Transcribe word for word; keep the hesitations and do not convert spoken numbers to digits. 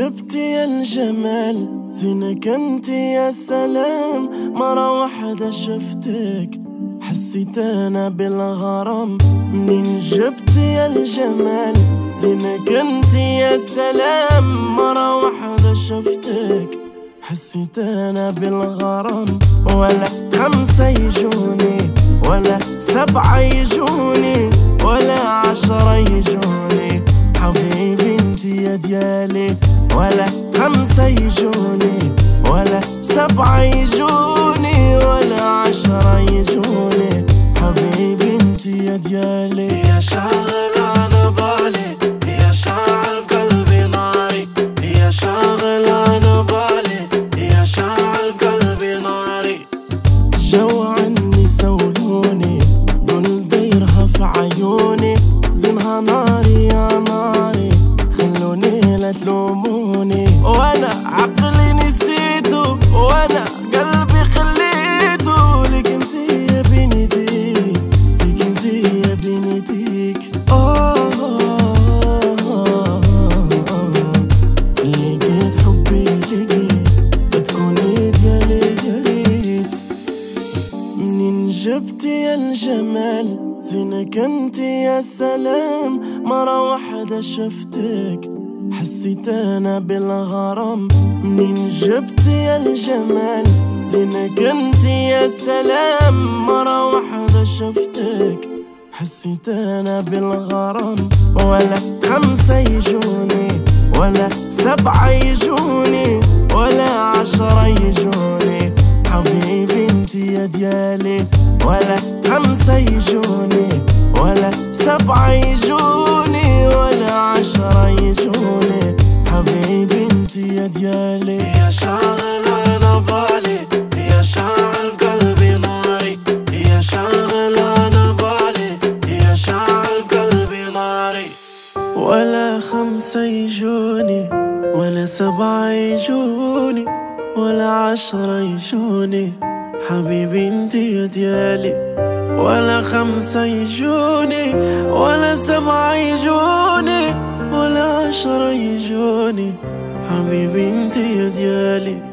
جبتي يا الجمال زينك انت يا سلام. مرة واحدة شفتك حسيت انا بالغرام. منين جبتي يا الجمال زينك انت يا سلام. مرة واحدة شفتك حسيت انا بالغرام. ولا خمسة يجوني ولا سبعة يجوني ولا عشرة يجوني حبيبي انتي يا ديالي. ولا خمسة يجوني ولا سبعة يجوني ولا عشرة يجوني حبيبي انتي يا ديالي. يا شاغل على بالي يا شاعل قلبي ناري. يا شاغل على بالي يا شاعل قلبي ناري. جو عني سولوني دول دايرها في عيوني. زينها ناري يا ناري خلوني لا تلوموني. وانا عقلي نسيته وانا قلبي خليته لك انتي يا بنديك. لك انتي يا بنديك. آه لقيت حبي لقيت بتكوني ديالي يا ريت. منين جبتي يا الجمال زينك انتي يا سلام. مرة واحدة شفتك حسيت انا بالغرام. منين جبتي يا الجمال زينك انتي يا سلام. مرة واحدة شفتك حسيت انا بالغرام. ولا خمسة يجوني ولا سبعة يجوني ولا عشرة يجوني حبيبي انتي يا ديالي. ولا خمسة يجوني ولا سبعة يجوني ولا عشرة يجوني حبيبي انتي يا ديالي. يا شاغل على بالي يا شاعل قلبي ناري. يا شاغل على بالي يا شاعل قلبي ناري. ولا خمسة يجوني ولا سبعة يجوني ولا عشرة يجوني حبيبي انتي يا ديالي. ولا خمسة يجوني ولا سبعة يجوني ولا عشرة يجوني حبيبي انتي يا ديالي.